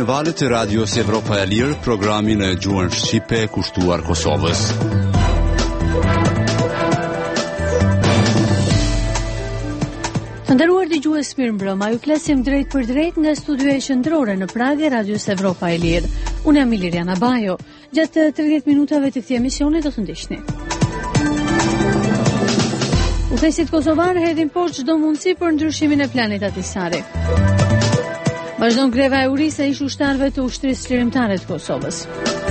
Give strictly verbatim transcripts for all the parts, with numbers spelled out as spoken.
në valët e radios Evropa e Lirë, programin e gjuhën shqipe kushtuar Kosovës. Të nderuar dëgjues, mirëmbrëma. Ju flasim drejt për drejt nga studioja qendrore në Prag e radios Evropa e Lirë. Unë jam Iliriana Bajo. Gjatë tridhjetë minutave të këtij emisioni do të ndiqni. Udhëheqësit kosovar hedhin poshtë çdo mundësi për ndryshimin e planit Ahtisari. Vazhdon greva e urisë e ish ushtarëve të ushtrisë çlirimtare të Kosovës.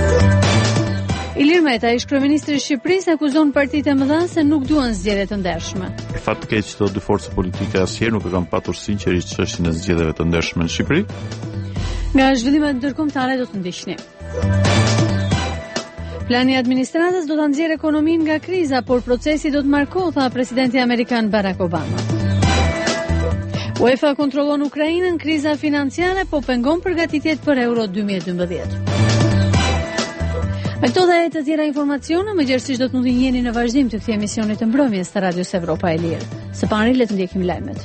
Ilir Meta, ish kryeministri i Shqipërisë, akuzon partitë e mëdha se nuk duan zgjedhje të ndershme. Për fat të keq, këto dy forca politike asnjëherë nuk e kanë patur sinqerisht çështjen e zgjedhjeve të ndershme në Shqipëri. Nga zhvillimet ndërkombëtare do të ndiqni. Plani i administratës do ta nxjerrë ekonominë nga kriza, por procesi do të marrë kohë, tha presidenti amerikan Barack Obama. UEFA kontrollon Ukrainën, kriza financiare po pengon përgatitjet për Euro dy mijë e dymbëdhjetë. Me këto dhe e të tjera informacione, më gjerësisht do të mundi njeni në vazhdim të këtij emisioni të mbrëmjes të Radios Evropa e Lirë. Së pari le të ndjekim lajmet.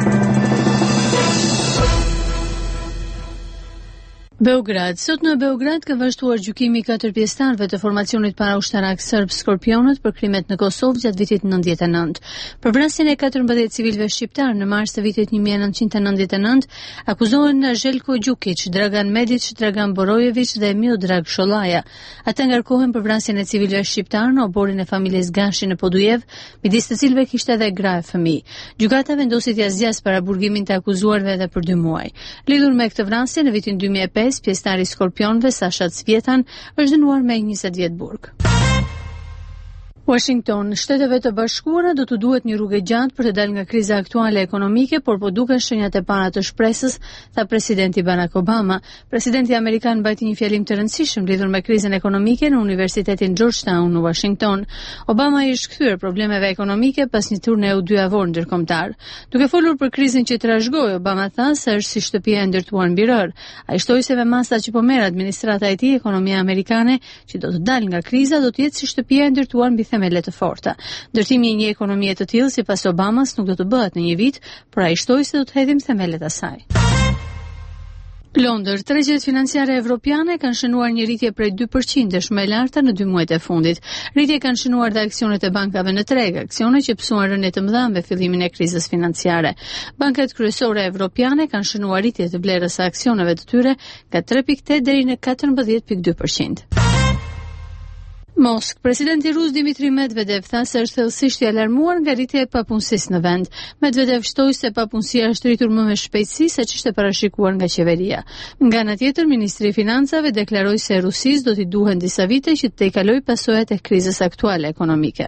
Beograd. Sot në Beograd ka vazhduar gjykimi i katër pjesëtarëve të formacionit paraushtarak serb Skorpionët për krimet në Kosovë gjatë vitit nëntëdhjetë e nëntë. Për vrasjen e katërmbëdhjetë civilëve shqiptar në mars të vitit një mijë e nëntëqind e nëntëdhjetë e nëntë, akuzohen Željko Đukić, Dragan Medić, Dragan Borojević dhe Miodrag Shollaja. Ata ngarkohen për vrasjen e civilëve shqiptar në oborin e familjes Gashi në Podujev, midis të cilëve kishte edhe gra e fëmijë. Gjykata vendosi t'ia zgjasë paraburgimin të akuzuarve edhe për dy muaj. Lidhur me këtë vrasje në vitin dy mijë e pesë, pjesëtari i Skorpionëve Sasha Cvjetan është dënuar me njëzet vjet burg. Washington, Shteteve të Bashkuara do të duhet një rrugë gjatë për të dalë nga kriza aktuale ekonomike, por po duken shenjat e para të shpresës, tha presidenti Barack Obama. Presidenti amerikan mbajti një fjalim të rëndësishëm lidhur me krizën ekonomike në Universitetin Georgetown në Washington. Obama i është kthyer problemeve ekonomike pas një turne u dy javor ndërkombëtar. Duke folur për krizën që trashëgoi, Obama tha se është si shtëpia e ndërtuar mbi rër. Ai shtoi se me masa që po merr administrata e tij, ekonomia amerikane që do të dalë nga kriza do të jetë si shtëpia e ndërtuar mbi themele të forta. Ndërtimi i një ekonomie të tillë sipas Obamas nuk do të bëhet në një vit, por ai shtoi se do të hedhim themelet e saj. Londër, tregjet financiare evropiane kanë shënuar një rritje prej dy përqind më e larta në dy muajt e fundit. Rritje kanë shënuar dhe aksionet e bankave në treg, aksione që pësuan rënje të mëdha me fillimin e krizës financiare. Bankat kryesore evropiane kanë shënuar rritje të vlerës së aksioneve të tyre nga tre pikë tetë deri në katërmbëdhjetë pikë dy përqind. Moskë, presidenti rus Dmitri Medvedev tha se është thellësisht i alarmuar nga rritja e papunësisë në vend. Medvedev shtoi se papunësia është rritur më me shpejtësi se ç'ishte parashikuar nga qeveria. Nga ana tjetër, ministri i financave deklaroi se Rusisë do t'i duhen disa vite që të tejkalojë pasojat e krizës aktuale ekonomike.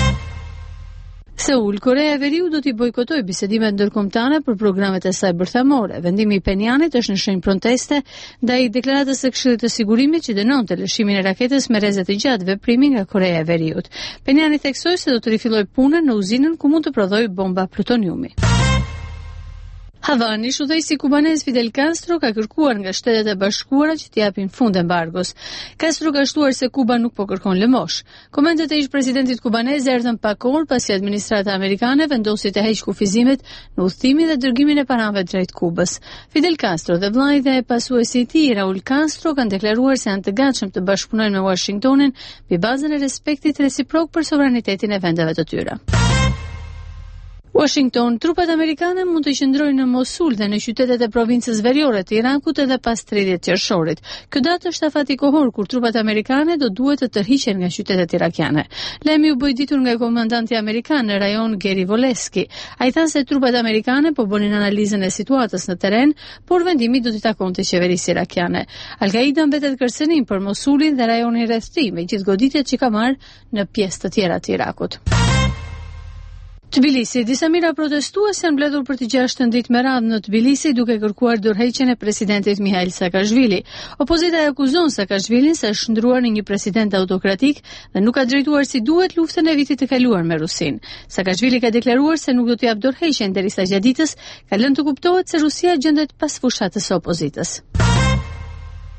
Seul, Korea e Veriut do t'i bojkotoj bisedimet ndërkombëtare për programet e saj bërthamore. Vendimi i Penjanit është në shenjë proteste ndaj deklaratës së Këshillit të Sigurimit që dënonte lëshimin e raketës me rrezet të gjatë veprimi nga Korea e Veriut. Penjani theksoi se do të rifillojë punën në uzinën ku mund të prodhojë bomba plutoniumi. Havani, udhëheqësi kubanez Fidel Castro ka kërkuar nga Shtetet e Bashkuara që t'i japin fund embargos. Castro ka shtuar se Kuba nuk po kërkon lëmosh. Komentet e ish-presidentit kubanez erdhën pak orë pasi administrata amerikane vendosi të heqë kufizimet në udhëtimin dhe dërgimin e parave drejt Kubës. Fidel Castro dhe vllai dhe pasuesi i tij Raul Castro kanë deklaruar se janë të gatshëm të bashkëpunojnë me Washingtonin mbi bazën e respektit reciprok për sovranitetin e vendeve të tyre. Washington, trupat amerikane mund të qëndrojnë në Mosul dhe në qytetet e provincës veriore të Irakut edhe pas tridhjetë qershorit. Ky datë është afati kohor kur trupat amerikane do duhet të tërhiqen nga qytetet irakiane. Lajmi u bë ditur nga komandanti amerikan në rajon Geri Voleski. Ai tha se trupat amerikane po bënin analizën e situatës në terren, por vendimi do t'i takonte qeverisë irakiane. Al-Qaida mbetet kërcënim për Mosulin dhe rajonin rreth tij, me gjithë goditjet që ka marrë në pjesë të tjera të Irakut. Tbilisi, disa mijëra protestues janë mbledhur për të gjashtën ditë me radhë në Tbilisi duke kërkuar dorëheqjen e presidentit Mihail Saakashvili. Opozita e akuzon Saakashvilin se është ndruar në një president autokratik dhe nuk ka drejtuar si duhet luftën e vitit të kaluar me Rusinë. Saakashvili ka deklaruar se nuk do t'i japë dorëheqjen derisa gjatë ditës ka lënë të kuptohet se Rusia gjendet pas fushatës së opozitës.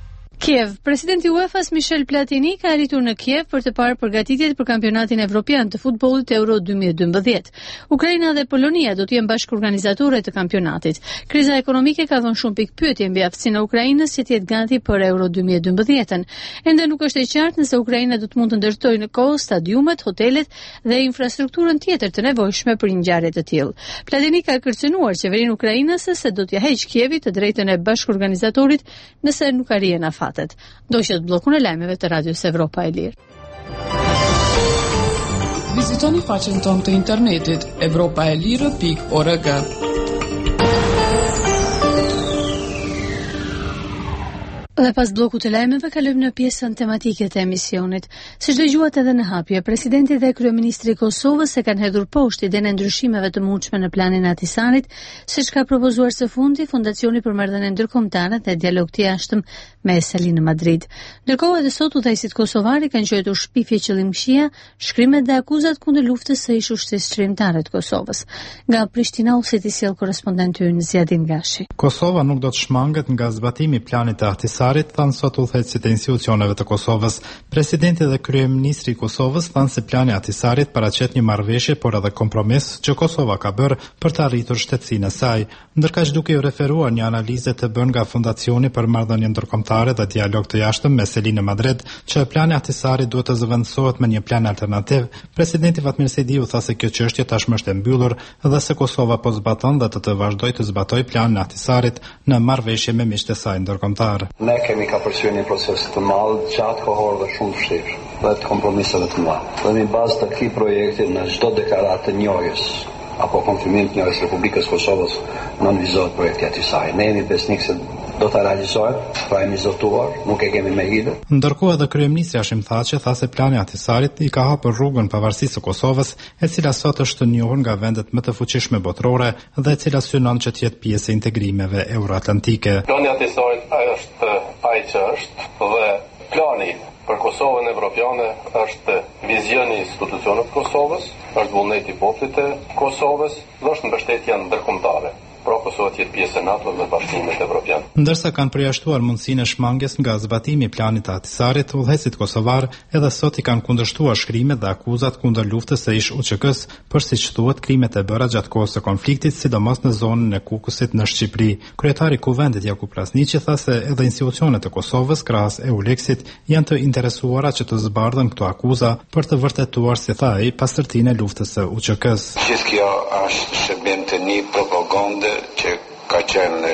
Kiev. Presidenti UEFA-s Michel Platini ka arritur në Kiev për të parë përgatitjet për kampionatin evropian të futbollit Euro dy mijë e dymbëdhjetë. Ukraina dhe Polonia do të jenë bashkëorganizatore të kampionatit. Kriza ekonomike ka dhënë shumë pikpyetje mbi aftësinë e Ukrainës që të jetë gati për Euro dy mijë e dymbëdhjetën. Ende nuk është e qartë nëse Ukraina do të mund të ndërtojë në kohë stadiumet, hotelet dhe infrastrukturën tjetër të nevojshme për një ngjarje të tillë. Platini ka kërcënuar qeverinë ukrainase se do t'ia heqë Kievit të drejtën e bashkëorganizatorit nëse nuk arrihen afat. Ndoqët bllokun e lajmeve të Radios Evropa e Lirë. Vizitoni faqen tonë të internetit evropaelire pikë org. Dhe pas bllokut të lajmeve kalojmë në pjesën tematike të emisionit. Siç dëgjuat edhe në hapje, presidenti dhe kryeministri i Kosovës e kanë hedhur poshtë idenë e ndryshimeve të mundshme në planin e Ahtisarit, siç ka propozuar së fundi Fondacioni për Marrëdhënie Ndërkombëtare dhe Dialog të Jashtëm me Selin në Madrid. Ndërkohë edhe sot udhëheqësit kosovarë kanë quajtur shpifje qëllimshia, shkrimet dhe akuzat kundër luftës së ish ushtrisë çrimtare të Kosovës. Nga Prishtina u seti sjell korrespondenti ynë Zjadin Gashi. Kosova nuk do të shmanget nga zbatimi i planit të Ahtisarit, thanë sot udhëheqësit e institucioneve të Kosovës. Presidenti dhe kryeministri i Kosovës thanë se plani i Ahtisarit paraqet një marrëveshje por edhe kompromis që Kosova ka bërë për të arritur shtetësinë e saj. Ndërkaq duke u referuar një analizë të bërë nga Fondacioni për Marrëdhënie Ndërkombëtare dhe Dialog të Jashtëm me Selin në Madrid, që plani i Ahtisarit duhet të zëvendësohet me një plan alternativ, presidenti Fatmir Sejdiu tha se kjo çështje tashmë është e mbyllur dhe se Kosova po zbaton dhe të të vazhdojë të zbatojë planin e Ahtisarit në marrëveshje me miqtë e saj ndërkombëtar. Ne kemi ka përsyrë një proces të madh, gjatë kohor dhe shumë vështirë, dhe të kompromiseve të mëdha. Dhe në bazë të këtij projekti në çdo deklaratë të njohjes apo konfirmim të njohjes Republikës Kosovës nënvizohet projekti i Ahtisarit. Ne jemi besnik se do ta realizohet, pra jemi zotuar, nuk e kemi me hidë. Ndërkohë edhe kryeministri Hashim Thaçi tha se plani i Ahtisarit i ka hapur rrugën pavarësisë së Kosovës, e cila sot është të njohur nga vendet më të fuqishme botërore dhe e cila synon që të jetë pjesë e integrimeve euroatlantike. Plani i Ahtisarit është ai që është dhe plani për Kosovën evropiane është vizioni i institucioneve të Kosovës, është vullneti i popullit të Kosovës dhe është mbështetja ndërkombëtare. Pra Kosova të jetë pjesë e NATO dhe Bashkimit Evropian. Ndërsa kanë përjashtuar mundësinë e shmanges nga zbatimi i planit të Ahtisarit, udhëheqësit kosovar edhe sot i kanë kundërshtuar shkrimet dhe akuzat kundër luftës së ish U Q K-s për siç thuhet krimet e bëra gjatë kohës së konfliktit, sidomos në zonën e Kukusit në Shqipëri. Kryetari i Kuvendit Jakub Krasniqi tha se edhe institucionet e Kosovës krahas EULEX-it janë të interesuara që të zbardhen këto akuza për të vërtetuar, si tha ai, pastërtinë e luftës së U Q K-s. Gjithë kjo është shërbim të një propagande që ka qenë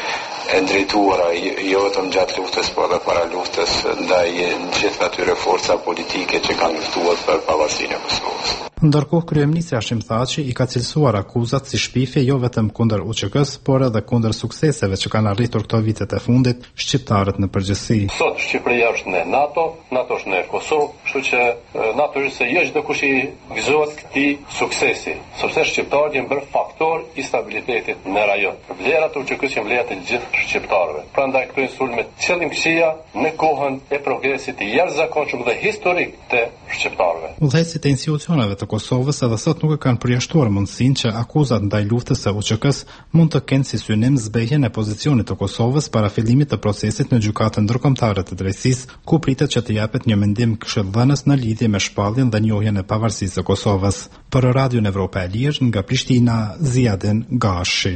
e ndrejtuara jo vetëm gjatë luftës, por edhe para luftës ndaj gjithë atyre forca politike që kanë luftuar për pavarësinë e Kosovës. Ndërkohë kryeministri Hashim Thaçi i ka cilësuar akuzat si shpifje jo vetëm kundër U Q K-s, por edhe kundër sukseseve që kanë arritur këto vitet e fundit shqiptarët në përgjithësi. Sot Shqipëria është në NATO, NATO është në Kosovë, kështu që NATO është se jo çdo kush i gëzohet këtij suksesi, sepse shqiptarët janë bërë faktor i stabilitetit në rajon. Vlerat e U Q K-s janë vlera të gjithë shqiptarëve. Prandaj këto janë sulme qëllimshia në kohën e progresit të jashtëzakonshëm dhe historik të shqiptarëve. Udhëheqësit e institucioneve të Kosovës edhe sot nuk e kanë përjashtuar mundësinë që akuzat ndaj luftës së U Q K-s mund të kenë si synim zbehjen e pozicionit të Kosovës para fillimit të procesit në gjykatën ndërkombëtare të drejtësisë, ku pritet që të japet një mendim këshilldhënës në lidhje me shpalljen dhe njohjen e pavarësisë së Kosovës. Për Radion Evropa e Lirë nga Prishtina, Zjadin Gashi.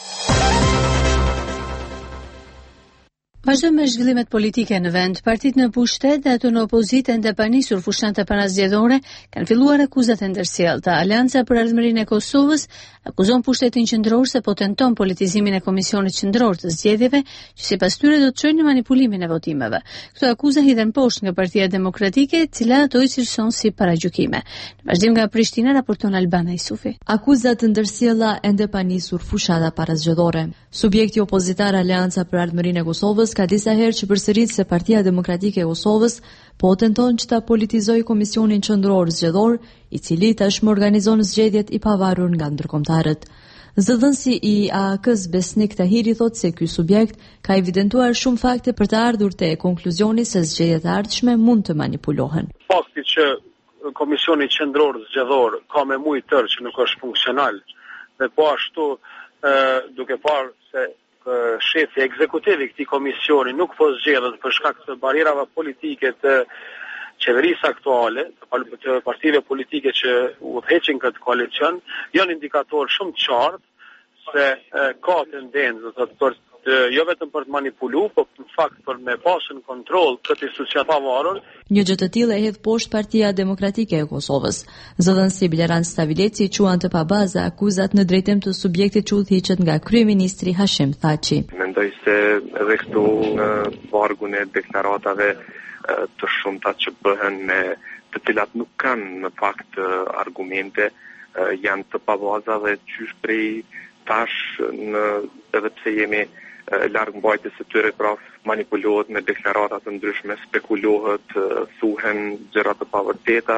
Vazhdojmë me zhvillimet politike në vend. Partitë në pushtet dhe ato në opozitë ende pa nisur fushnata parazgjedhore kanë filluar akuzat e ndërsjellta. Alianca për Ardhmërinë e Kosovës akuzon pushtetin qendror se po tenton politizimin e Komisionit Qendror të Zgjedhjeve, që sipas tyre do të çojë në manipulimin e votimeve. Këto akuza hidhen poshtë nga Partia Demokratike, e cila ato i cilëson si paragjykime. Në vazhdim nga Prishtina raporton Albana Isufi. Akuzat të ndërsjellta ende pa nisur fushata parazgjedhore. Subjekti opozitar Alianca për Ardhmërinë e Kosovës ka disa herë që përsërit se Partia Demokratike e Kosovës po tenton që ta politizojë Komisionin Qendror Zgjedhor, i cili tashmë organizon zgjedhjet i pavarur nga ndërkombëtarët. Zëdhënësi i A A K-s Besnik Tahiri thotë se ky subjekt ka evidentuar shumë fakte për të ardhur te konkluzionit se zgjedhjet e ardhshme mund të manipulohen. Fakti që Komisioni Qendror Zgjedhor ka me mujë tërë që nuk është funksional dhe po ashtu e, duke parë se shefi ekzekutiv i këtij komisioni nuk po zgjedhet për shkak të barierave politike të qeverisë aktuale, të partive politike që udhëheqin këtë koalicion, janë indikator shumë të qartë se ka tendencë të për të, jo vetëm për të manipulu, por në fakt për me pasën kontroll këtë institucion pavarur. Një gjë të tillë e hedh poshtë Partia Demokratike e Kosovës. Zëdhënësi Bileran Stavileci quan të pabaza akuzat në drejtim të subjektit që udhëhiqet nga kryeministri Hashim Thaçi. Mendoj se edhe këtu në vargun e deklaratave të shumta që bëhen me të cilat nuk kanë në fakt argumente, janë të pabaza dhe qysh prej tash në edhe pse jemi larg mbajtjes së tyre, pra manipulohet me deklarata të ndryshme, spekulohet, thuhen gjëra të pavërteta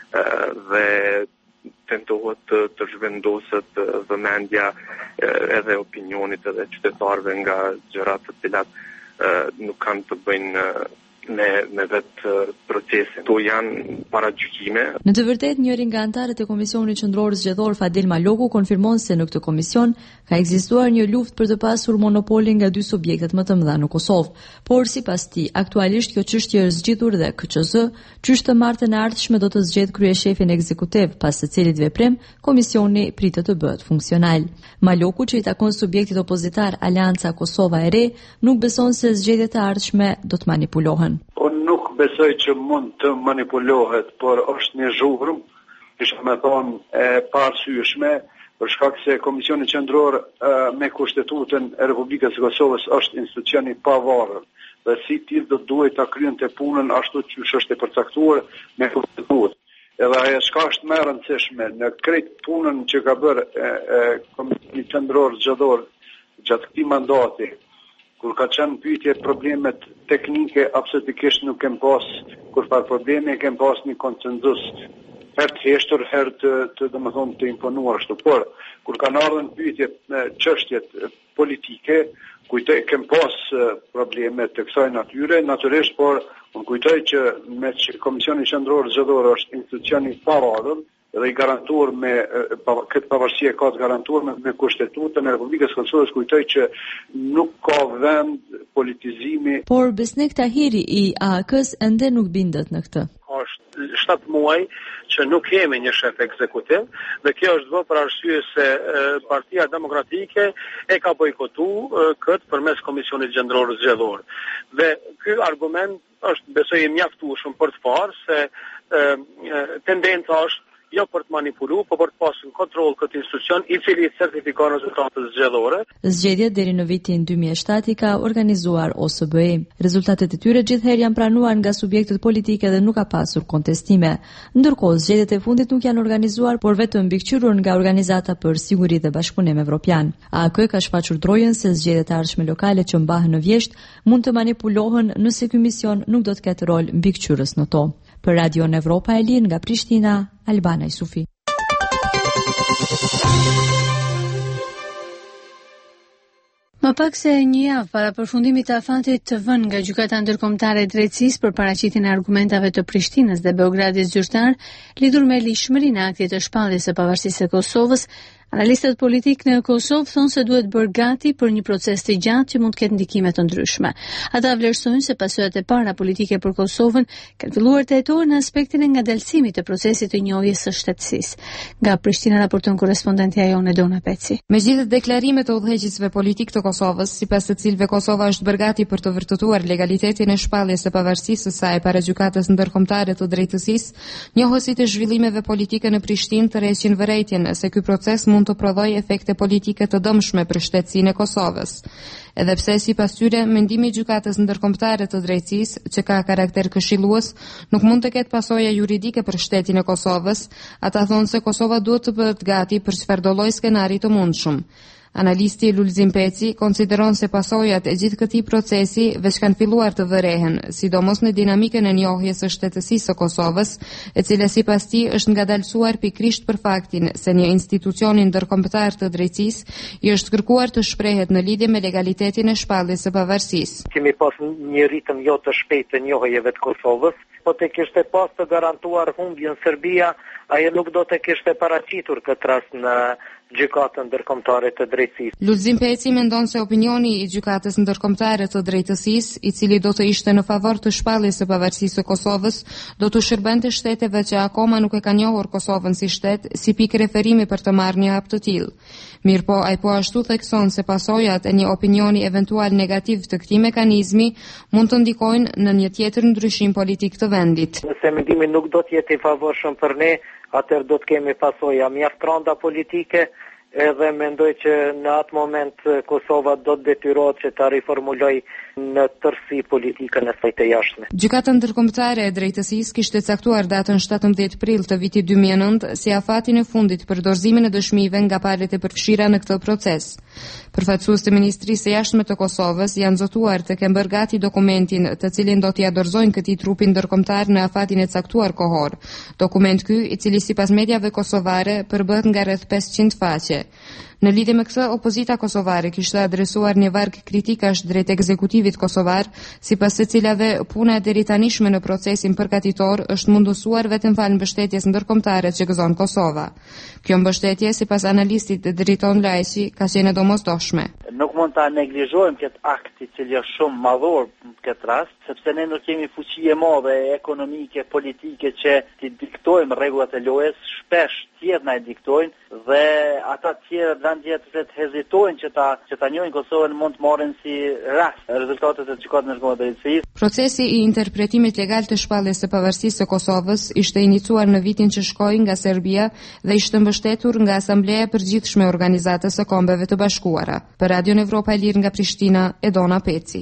dhe tentohet të, të zhvendoset vëmendja edhe opinionit edhe qytetarëve nga gjëra të cilat nuk kanë të bëjnë me me vetë procesin. To janë paragjykime. Në të vërtetë njëri nga anëtarët e Komisionit Qendror Zgjedhor Fadil Maloku konfirmon se në këtë komision ka ekzistuar një luftë për të pasur monopolin nga dy subjektet më të mëdha në Kosovë, por sipas tij, aktualisht kjo çështje është zgjitur dhe K Q Z, qysh të martën e ardhshme do të zgjedh kryeshefin ekzekutiv, pas së cilit veprim komisioni pritet të bëhet funksional. Maloku, që i takon subjektit opozitar Aleanca Kosova e Re, nuk beson se zgjedhjet e ardhshme do të manipulohen. Unë nuk besoj që mund të manipulohet, por është një zhurmë, isha me thonë e parësyeshme, për shkak se Komisioni Qendror me Kushtetutën e Republikës së Kosovës është institucion i pavarur dhe si tillë do duhet ta kryente punën ashtu siç është e përcaktuar me Kushtetutë. Edhe ajo çka është më e rëndësishme në krejt punën që ka bërë Komisioni Qendror Zgjedhor gjatë këtij mandati, kur ka qenë pyetje problemet teknike, absolutikisht nuk kem pas, kur par probleme kem pas një konsenzus, herë të heshtur, herë të, të domethënë të imponuar ashtu. Por kur kanë ardhur pyetjet me çështjet politike, kujtoj kem pas probleme të kësaj natyre, natyrisht, por unë kujtoj që me që Komisioni Qendror Zgjedhor është institucion i pavarur dhe i garantuar me këtë pavarësi e ka të garantuar me, me Kushtetutën e Republikës së Kosovës, kujtoj që nuk ka vend politizimi. Por Besnik Tahiri i A A K-s ende nuk bindet në këtë. Është shtatë muaj që nuk kemi një shef ekzekutiv dhe kjo është bërë për arsye se e, Partia Demokratike e ka bojkotuar këtë përmes Komisionit Qendror Zgjedhor. Dhe ky argument është besoj i mjaftueshëm për të parë se e, e, tendenca është jo për të manipuluar, por për të pasur kontroll këtë institucion i cili certifikon rezultatet zgjedhore. Zgjedhjet deri në vitin dy mijë e shtatë ka organizuar O S B I. Rezultatet e tyre gjithherë janë pranuar nga subjektet politike dhe nuk ka pasur kontestime. Ndërkohë zgjedhjet e fundit nuk janë organizuar, por vetëm mbikëqyrur nga Organizata për Siguri dhe Bashkëpunim Evropian. A A K ka shfaqur drojën se zgjedhjet e ardhshme lokale që mbahen në vjesht mund të manipulohen nëse ky mision nuk do të ketë rol mbikëqyrës në to. Për Radio Evropa e Lirë nga Prishtina, Albana Isufi. Më pak se një javë para përfundimit të afatit të vënë nga Gjykata Ndërkombëtare e Drejtësisë për paraqitjen e argumentave të Prishtinës dhe Beogradit zyrtar lidhur me lishmërinë e aktit të shpalljes së pavarësisë së Kosovës, analistët politik në Kosovë thonë se duhet bërë gati për një proces të gjatë që mund të ketë ndikime të ndryshme. Ata vlerësojnë se pasojat e para politike për Kosovën kanë filluar të hetohen në aspektin e ngadalësimit të procesit të njohjes së shtetësisë. Nga Prishtina raporton korrespondentja jone Dona Peci. Megjithatë deklarimet e udhëheqësve politik të Kosovës, sipas të cilëve Kosova është bërë gati për të vërtetuar legalitetin e shpalljes së pavarësisë së saj para Gjykatës Ndërkombëtare të Drejtësisë, njohësit e zhvillimeve politike në Prishtinë tërheqin vërejtjen se ky proces mund të prodhojë efekte politike të dëmshme për shtetësinë e Kosovës. Edhe pse sipas tyre mendimi i Gjykatës Ndërkombëtare të Drejtësisë, që ka karakter këshillues, nuk mund të ketë pasoja juridike për shtetin e Kosovës, ata thonë se Kosova duhet të bëhet gati për çfarëdo lloj skenari të mundshëm. Analisti Lulzim Peci konsideron se pasojat e gjithë këtij procesi veç kanë filluar të vërehen, sidomos në dinamikën e njohjes së shtetësisë së Kosovës, e cila sipas tij është ngadalësuar pikërisht për faktin se një institucion ndërkombëtar të drejtësisë i është kërkuar të shprehet në lidhje me legalitetin e shpalljes së pavarësisë. Kemi pas një ritëm jo të shpejtë të njohjeve të Kosovës, po të kishte pas të garantuar humbjen Serbia, ai nuk do të kishte paraqitur këtë rast në gjykatën ndërkombëtare të drejtësisë. Lulzim Peci mendon se opinioni i gjykatës ndërkombëtare të drejtësisë, i cili do të ishte në favor të shpalljes së pavarësisë së Kosovës, do të shërbente shteteve që akoma nuk e kanë njohur Kosovën si shtet, si pikë referimi për të marrë një hap të tillë. Mirpo ai po ashtu thekson se pasojat e një opinioni eventual negativ të këtij mekanizmi mund të ndikojnë në një tjetër ndryshim politik të vendit. Nëse mendimi nuk do të jetë i favorshëm për ne, atëherë do të kemi pasoja mjaft rënda politike, edhe mendoj që në atë moment Kosova do të detyrohet që ta riformuloj në tërësi politikën e saj të jashtme. Gjykata ndërkombëtare e drejtësisë kishte caktuar datën shtatëmbëdhjetë prill të vitit dy mijë e nëntë si afatin e fundit për dorëzimin e dëshmive nga palët e përfshira në këtë proces. Përfaqësues të Ministrisë së Jashtme të Kosovës janë zotuar të kenë bërë gati dokumentin të cilin do t'i dorëzojnë këtij trupi ndërkombëtar në afatin e caktuar kohor. Dokument ky, i cili sipas mediave kosovare përbëhet nga rreth pesëqind faqe. Në lidhje me këtë, opozita kosovare kishte adresuar një varg kritikash drejt ekzekutivit kosovar, sipas së cilave puna e deritanishme në procesin përgatitor është mundësuar vetëm fal mbështetjes ndërkombëtare që gëzon Kosova. Kjo mbështetje, sipas analistit Driton Lajçi, ka qenë domosdoshme. Nuk mund ta neglizhojmë këtë akt i cili është shumë madhor në këtë rast, sepse ne nuk kemi fuqi e madhe ekonomike, politike që t'i diktojmë rregullat e lojës, shpesh tjerë na e diktojnë dhe ata tjerë vend tjetër të hezitojnë që ta që ta njohin Kosovën mund të marrin si rast rezultatet e gjykatës ndërkombëtare të drejtësisë. Procesi i interpretimit legal të shpalljes së pavarësisë së Kosovës ishte iniciuar në vitin që shkoi nga Serbia dhe ishte mbështetur nga Asambleja e Përgjithshme e Organizatës së Kombeve të Bashkuara. Për Radion Evropa e Lirë nga Prishtina, Edona Peci.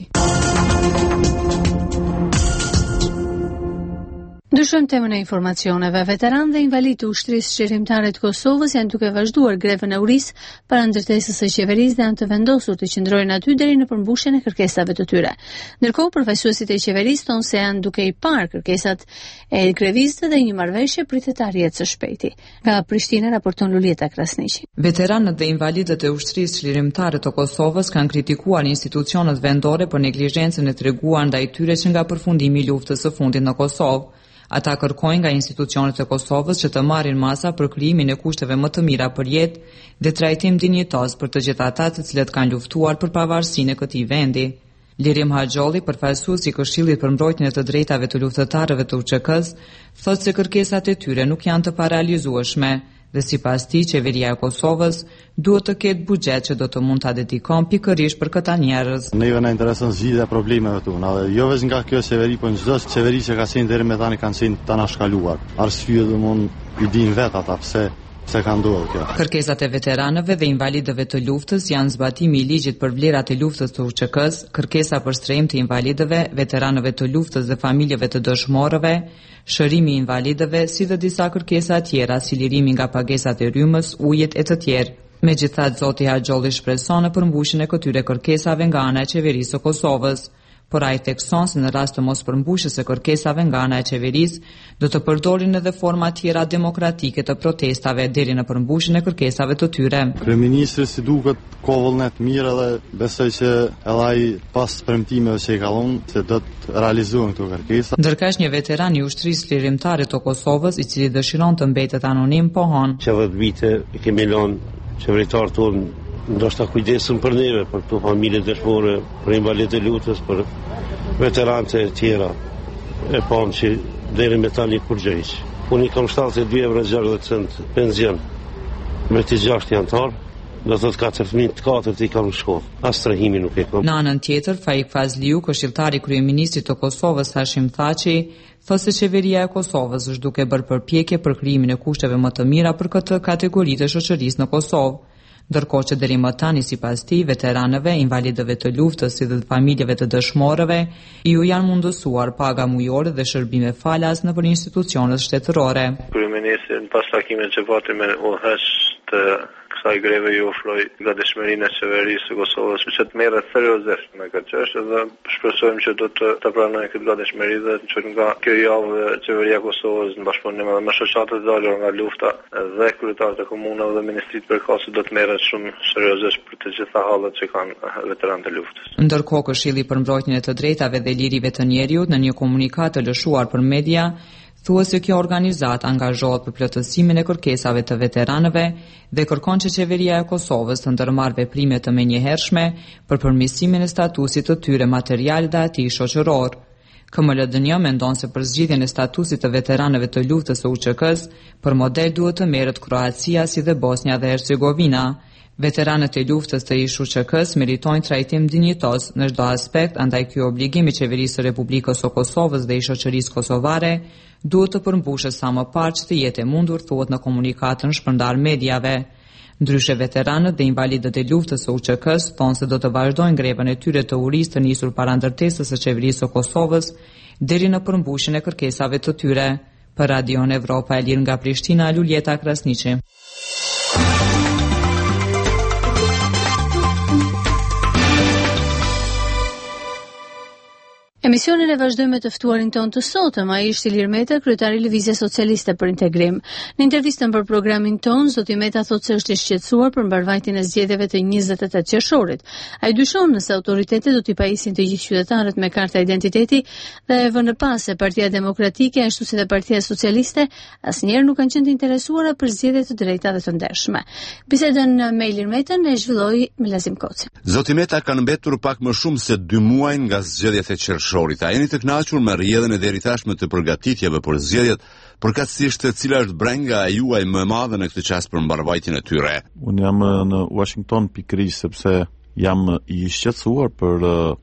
Ndryshojmë temën e informacioneve. Veteranë dhe invalid të ushtrisë çlirimtare të Kosovës janë duke vazhduar grevën e urisë para ndërtesës së qeverisë dhe janë të vendosur të qëndrojnë aty deri në përmbushjen e kërkesave të tyre. Ndërkohë, përfaqësuesit e qeverisë thonë se janë duke i parë kërkesat e grevistëve dhe një marrëveshje pritet të arrihet së shpejti. Nga Prishtina raporton Lulieta Krasniqi. Veteranët dhe invalidët e ushtrisë çlirimtare të Kosovës kanë kritikuar institucionet vendore për neglizhencën e treguar ndaj tyre që nga përfundimi i luftës së fundit në Kosovë. Ata kërkojnë nga institucionet e Kosovës që të marrin masa për krijimin e kushteve më të mira për jetë dhe trajtim dinjitoz për të gjithë ata të cilët kanë luftuar për pavarësinë e këtij vendi. Lirim Haxholli, përfaqësues i Këshillit për mbrojtjen e të drejtave të luftëtarëve të U Ç K-s, thotë se kërkesat e tyre nuk janë të parealizueshme dhe sipas tij qeveria e Kosovës duhet të ketë buxhet që do të mund ta dedikon pikërisht për këta njerëz. Neve na intereson zgjidhja e problemeve tona, jo vetëm nga kjo qeveri, por çdo qeveri që ka qenë deri më tani kanë qenë të anashkaluar. Arsye domon i din vet ata pse se ka ndodhur kjo. Kërkesat e veteranëve dhe invalidëve të luftës janë zbatimi i ligjit për vlerat e luftës të U Ç K-s, kërkesa për strehim të invalidëve, veteranëve të luftës dhe familjeve të dëshmorëve, shërimi i invalidëve, si dhe disa kërkesa tjera si lirimi nga pagesat e rrymës, ujit e të tjerë. Megjithatë, zoti Haxholli shpreson në përmbushjen e këtyre kërkesave nga ana e qeverisë së Kosovës. Por ai thekson se në rast të mos përmbushjes së kërkesave nga ana e qeverisë, do të përdorin edhe forma tjera demokratike të protestave deri në përmbushjen e kërkesave të tyre. Kryeministri si duket ka vullnet mirë dhe besoj që edhe ai pas premtimeve që i ka dhënë se do të realizojnë këto kërkesa. Ndërkësh një veteran i ushtrisë lirimtare të Kosovës, i cili dëshiron të mbetet anonim, pohon. Çfarë vite i kemi lënë qeveritar tonë ndoshta kujdesën për neve, për të familje dëshmore, për invalidët e luftës, për veteranët e tjera. E pam që deri me tani kur gjejsh. Unë i kam shtatëdhjetë e dy euro e gjashtëdhjetë cent penzion me të gjashtë jantar, do të thotë katër fëmijë të katërt i kam shkollë. As strehimi nuk e kam. Në anën tjetër, Faik Fazliu, këshilltari i kryeministrit të Kosovës Hashim Thaçi, thotë se qeveria e Kosovës është duke bërë përpjekje për krijimin e kushteve më të mira për këtë kategori të shoqërisë në Kosovë. Ndërkohë që deri më tani sipas tij veteranëve, invalidëve të luftës si dhe familjeve të dëshmorëve ju janë mundësuar paga mujore dhe shërbime falas nëpër institucionet shtetërore. Kryeministri pas takimit që pati me U H të kësaj greve ju ofroi gatishmërinë e qeverisë së Kosovës që të merret seriozisht me këtë çështje dhe shpresojmë që do të ta pranojë këtë gatishmëri dhe që nga kjo javë qeveria e Kosovës në bashkëpunim me shoqatat e dalura nga lufta dhe kryetarët e komunave dhe ministritë përkatëse do të merret shumë seriozisht për të gjitha hallet që kanë veteranët e luftës. Ndërkohë, Këshilli për mbrojtjen e të drejtave dhe lirive të njerëzit në një komunikat të lëshuar për media Thuhet se kjo organizat angazhohet për plotësimin e kërkesave të veteranëve dhe kërkon që qeveria e Kosovës të ndërmarrë veprime të menjëhershme për përmirësimin e statusit të tyre material dhe atij shoqëror. K M L D N mendon se për zgjidhjen e statusit të veteranëve të luftës së U Q K-s, për model duhet të merret Kroacia si dhe Bosnia dhe Hercegovina. Veteranët e luftës të ish U Q K-s meritojnë trajtim dinjitos në çdo aspekt, andaj ky obligim i qeverisë së Republikës së Kosovës dhe i shoqërisë kosovare duhet të përmbushet sa më parë që të jetë e mundur, thuhet në komunikatën shpërndar mediave. Ndryshe veteranët dhe invalidët e luftës së U Q K-s thonë se do të vazhdojnë grevën e tyre të urisë të nisur para ndërtesës së qeverisë së Kosovës deri në përmbushjen e kërkesave të tyre. Për Radion Evropa e Lirë nga Prishtina, Luljeta Krasniqi. Emisionin e vazhdojmë me të ftuarin tonë të sotëm, ai është Ilir Meta, kryetari i Lëvizjes Socialiste për Integrim. Në intervistën për programin tonë, zoti Meta thotë se është i shqetësuar për mbarvajtjen e zgjedhjeve të njëzet e tetë qershorit. Ai dyshon nëse autoritetet do t'i pajisin të gjithë qytetarët me karta identiteti dhe e vënë pas se Partia Demokratike ashtu si dhe Partia Socialiste asnjëherë nuk kanë qenë të interesuara për zgjedhje të drejta dhe të ndershme. Bisedën me Ilir Metën e zhvilloi Milazim Koci. Zoti Meta kanë mbetur pak më shumë se dy muaj nga zgjedhjet e qershorit. A jeni të kënaqur me rrjedhjen e deri tashme të përgatitjeve për zgjedhjet, përkatësisht cila është brenga e juaj më e madhe në këtë çast për mbarvajtjen e tyre? Unë jam në Washington pikërisht sepse jam i shqetësuar për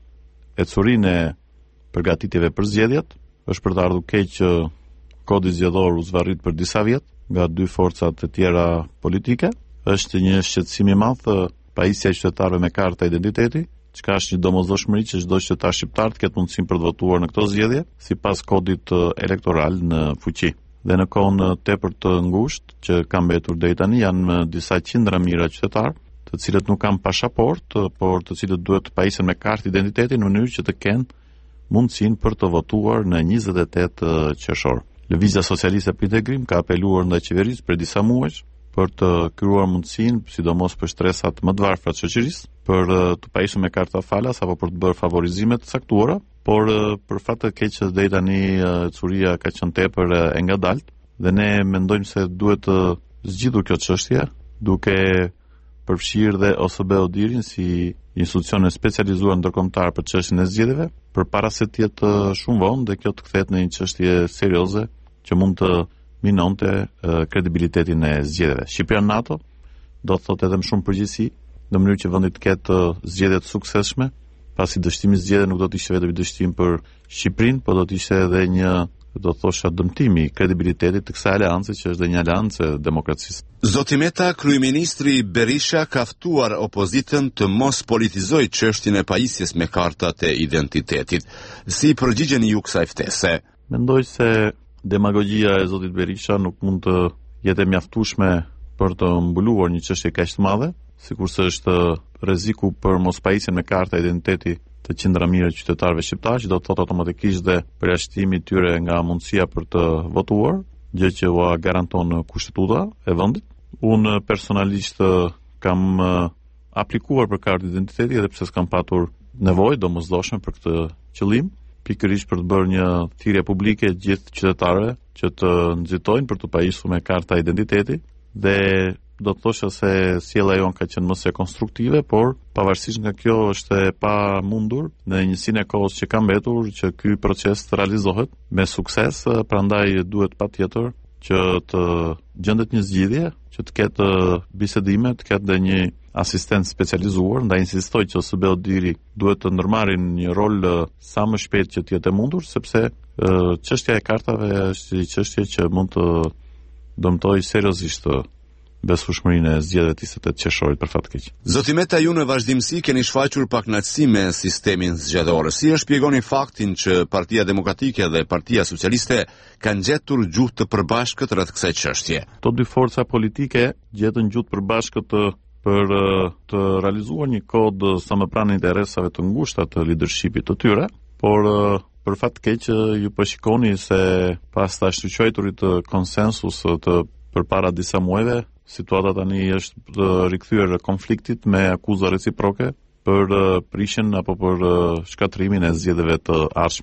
ecurinë e përgatitjeve për zgjedhjet. Është për të ardhur keq që kodi zgjedhor u zvarrit për disa vjet nga dy forcat e tjera politike. Është një shqetësim i madh pajisja e qytetarëve me karta identiteti, çka është një domosdoshmëri që çdo qytetar shqiptar të ketë mundësinë për të votuar në këto zgjedhje sipas kodit elektoral në fuqi. Dhe në kohën tepër të ngushtë që ka mbetur deri tani janë disa qindra mijëra qytetar, të cilët nuk kanë pasaport, por të cilët duhet të pajisen me kartë identiteti në mënyrë që të kenë mundësinë për të votuar në njëzet e tetë qershor. Lëvizja Socialiste për Integrim ka apeluar ndaj qeverisë për disa muaj për të krijuar mundësinë, sidomos për shtresat më të varfra të shoqërisë, për të pajisur me karta falas apo për të bërë favorizime të caktuara, por për fat të keq që deri tani curia ka qenë tepër e ngadalt dhe ne mendojmë se duhet të zgjidhur kjo çështje duke përfshirë dhe O S B Odirin si institucion specializuar ndërkombëtar për çështjen e zgjedhjeve, përpara se të jetë shumë vonë dhe kjo të kthehet në një çështje serioze që mund të minonte kredibilitetin e zgjedhjeve. Shqipëria në NATO do të thotë edhe më shumë përgjegjësi në mënyrë që vendi të ketë zgjedhje të suksesshme, pasi dështimi i zgjedhjeve nuk do të ishte vetëm dështim për Shqipërinë, por do të ishte edhe një, do të thosha, dëmtimi i kredibilitetit të kësaj aleance që është dhe një aleancë e demokracisë. Zoti Meta, kryeministri Berisha ka ftuar opozitën të mos politizojë çështjen e pajisjes me kartat e identitetit. Si përgjigjeni ju kësaj ftese? Mendoj se demagogjia e zotit Berisha nuk mund të jetë e mjaftueshme për të mbuluar një çështje kaq të madhe, sikurse është rreziku për mos pajisjen me karta identiteti të qindra mijëra qytetarëve shqiptar, që do të thotë automatikisht dhe përjashtimi i tyre nga mundësia për të votuar, gjë që u garanton kushtetuta e vendit. Unë personalisht kam aplikuar për kartë identiteti edhe pse s'kam patur nevojë domosdoshme për këtë qëllim, pikërisht për të bërë një thirrje publike gjithë qytetarëve që të nxitojnë për të pajisur me karta identiteti dhe do të thosha se sjellja jon ka qenë më së konstruktive, por pavarësisht nga kjo është e pa mundur në njësinë e kohës që ka mbetur që ky proces të realizohet me sukses, prandaj duhet patjetër që të gjendet një zgjidhje, që të ketë bisedime, të ketë dhe një asistent specializuar, ndaj insistoj që O S B Odiri duhet të ndërmarrin një rol sa më shpejt që të jetë e mundur, sepse çështja e kartave është një çështje që mund të dëmtojë seriozisht besueshmërinë e zgjedhjeve të njëzet e tetë qershorit për fat keq. Zoti Meta, ju në vazhdimsi keni shfaqur pak kënaqësi me sistemin zgjedhor. Si e shpjegoni faktin që Partia Demokratike dhe Partia Socialiste kanë gjetur gjuhë të përbashkët rreth kësaj çështje? Këto dy forca politike gjetën gjuhë të përbashkët për të realizuar një kod sa më pranë interesave të ngushta të leadershipit të tyre, por për fat keq ju po shikoni se pas ta shtuqëturit të konsensus të përpara disa muajve, situata tani është rikthyer konfliktit me akuza reciproke për prishjen apo për shkatrimin e zgjedhjeve të ardhshme.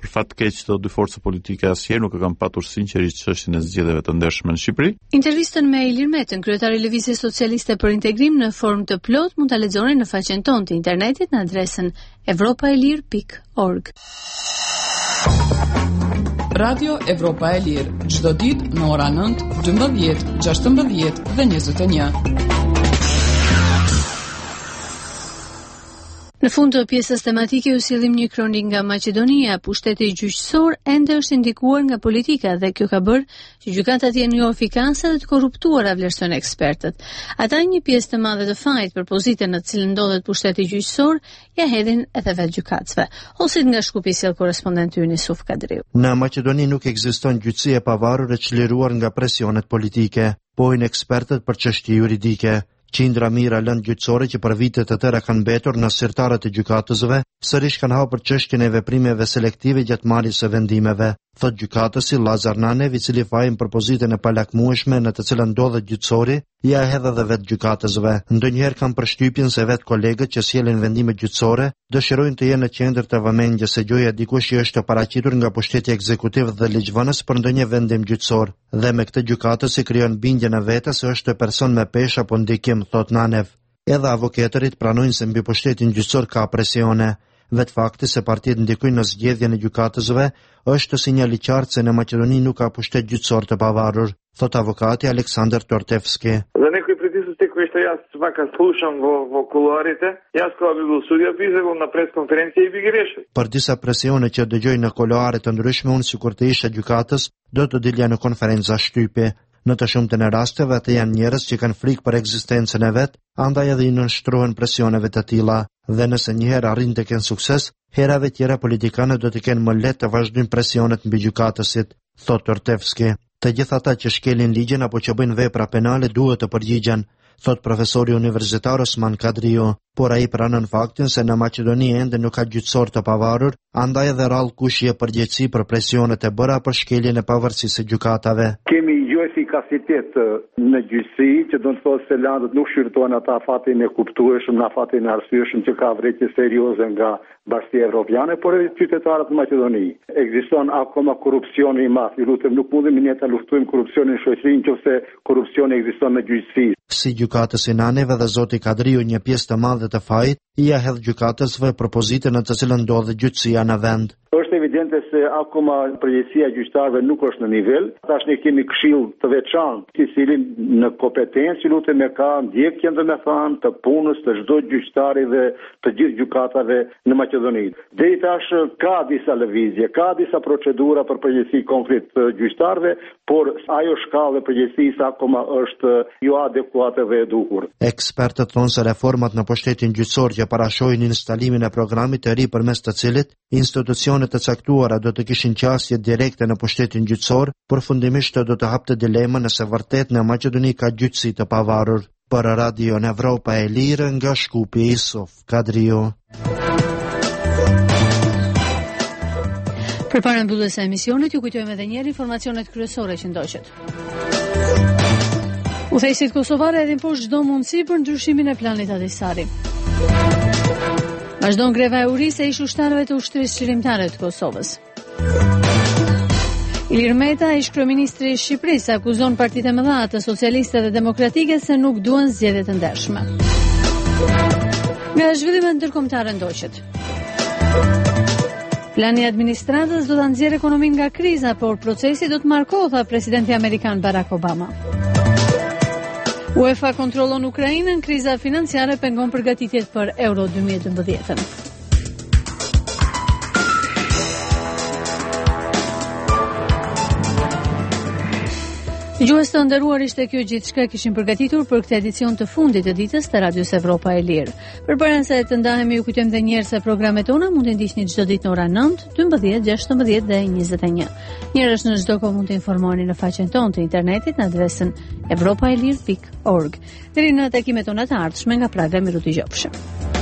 për fat të keq të dy forcat politike asnjëherë nuk e kanë patur sinqerisht çështjen e zgjedhjeve të ndershme në Shqipëri. Intervistën me Ilir Metën, kryetari i Lëvizjes Socialiste për Integrim në formë të plot, mund ta lexoni në faqen tonë të internetit në adresën evropaelir pikë org. Radio Evropa e Lirë, çdo ditë në ora nëntë, dymbëdhjetë, gjashtëmbëdhjetë dhe njëzet e një. Në fund të pjesës tematike u sillim një kronik nga Maqedonia. Pushteti gjyqësor ende është indikuar nga politika dhe kjo ka bërë që gjykatat jenë jo efikase dhe të korruptuara, vlerësojnë ekspertët. Ata një pjesë të madhe të fajit për pozitën në të cilën ndodhet pushteti gjyqësor ja hedhin edhe vetë gjykatësve. Ose nga Shkupi sjell korrespondenti ynë Yusuf Kadriu. Në Maqedoni nuk ekziston gjyqësi e pavarur e çliruar nga presionet politike, pojnë ekspertët për çështje juridike. Qindra mira lëndë gjyqësore që për vite të tëra kanë mbetur në sirtarët e gjykatësve, sërish kanë hapur çështjen e veprimeve selektive gjatë marrjes së vendimeve, thot gjykatësi Lazar Nanev, i cili fajin për pozitën e palakmueshme në të cilën ndodhet gjyqësori, ja e hedh edhe vetë gjykatësve. Ndonjëherë kanë përshtypjen se vetë kolegët që sjellin vendime gjyqësore dëshirojnë të jenë në qendër të vëmendjes së gjoja dikush që është paraqitur nga pushteti ekzekutiv dhe ligjvënës për ndonjë vendim gjyqësor, dhe me këtë gjykatësi krijon bindjen e vetes se është person me peshë apo ndikim, thot Nanev. Edhe avokatërit pranojnë se mbi pushtetin gjyqësor ka presione. Vetë fakti se partitë ndikojnë në zgjedhjen e gjykatësve është sinjal i qartë se në Maqedoni nuk ka pushtet gjyqësor të pavarur, thot avokati Aleksandar Tortevski. За некои притисоци кои што јас вака слушам во во кулуарите, јас кога би бил судија би излегол на пресконференција и би ги решил. Për disa presione që dëgjoj në kuluare të ndryshme, unë sikur të isha gjykatës, do të dilja në konferenca shtypje. Në të shumtën e rasteve ata janë njerëz që kanë frikë për ekzistencën e vet, andaj edhe i nënshtrohen presioneve të tilla, dhe nëse një herë arrin të kenë sukses, herave tjera politikanët do të kenë më lehtë të vazhdojnë presionet mbi gjykatësit, thot Tortevski. Të gjithë ata që shkelin ligjin apo që bëjnë vepra penale duhet të përgjigjen, thot profesori universitar Osman Kadriu, por ai pranon faktin se në Maqedoni ende nuk ka gjyqësor të pavarur, andaj edhe rall kush je përgjegjësi për presionet e bëra për shkeljen e pavarësisë së gjykatave. Kemi jo efikasitet në gjyqësi, që do të thotë se landët nuk shqyrtojnë ata fatin e kuptueshëm, na fatin e arsyeshëm që ka vërejtje serioze nga Bashkia Evropiane, por edhe qytetarët në Maqedoni. Ekziston akoma korrupsioni i madh. Lutem, nuk mundemi ne ta luftojmë korrupsionin në shoqëri nëse korrupsioni ekziston në gjyqësi. Si gjykatës Nanev dhe zoti Kadriu, një pjesë të madhe të fajit i ja hedh gjykatësve propozitën në të cilën ndodhet gjyqësia në vend. Është evidente se akoma përgjegjësia e gjyqtarëve nuk është në nivel. Tash ne kemi këshill të veçantë, i cili në kompetencë lutem e ka ndjekjen dhe me thënë të punës të çdo gjyqtari dhe të gjithë gjykatave në Maqedoni. Deri tash ka disa lëvizje, ka disa procedura për përgjegjësi konkret të gjyqtarëve, por ajo shkallë e përgjegjësisë akoma është jo adekuate dhe e duhur. Ekspertët thonë se reformat në pushtetin gjyqësor që parashojnë instalimin e programit të ri përmes të cilit institucionet të caktuara do të kishin qasje direkte në pushtetin gjyqësor, përfundimisht do të hapte dilemën nëse vërtet në Maqedoni ka gjyqësi të pavarur. Për Radio në Evropa e Lirë nga Shkupi Yusuf Kadriu. Përpara mbylljes së emisionit, ju kujtojmë edhe një herë informacionet kryesore që ndoqët. Udhëheqësit kosovare hedhin poshtë çdo mundësi për ndryshimin e planit Ahtisari. Vazhdon greva e urisë e ish ushtarëve të ushtrisë çlirimtare të Kosovës. Ilir Meta, ish kryeministri i Shqipërisë, akuzon partitë e mëdha të socialiste dhe demokratike se nuk duan zgjedhje të ndershme. Nga zhvillimet ndërkombëtare ndoqët. Plani i administratës do ta nxjerrë ekonominë nga kriza, por procesi do të marrë kohë, tha presidenti amerikan Barack Obama. UEFA kontrollon Ukrainën, kriza financiare pengon përgatitjet për Euro dy mijë e dymbëdhjetë. Dëgjues të nderuar, ishte kjo gjithçka kishim përgatitur për këtë edicion të fundit të ditës të Radios Evropa e Lirë. Përpara se të ndahemi, ju kujtojmë edhe një herë se programet tona mund të ndiqni çdo ditë në orën nëntë, dymbëdhjetë, gjashtëmbëdhjetë dhe njëzet e një. Njerëz në çdo kohë mund të informoheni në faqen tonë të internetit në adresën evropaelir pikë org. Deri në takimet tona të ardhshme nga Praga, miru të gjofshëm.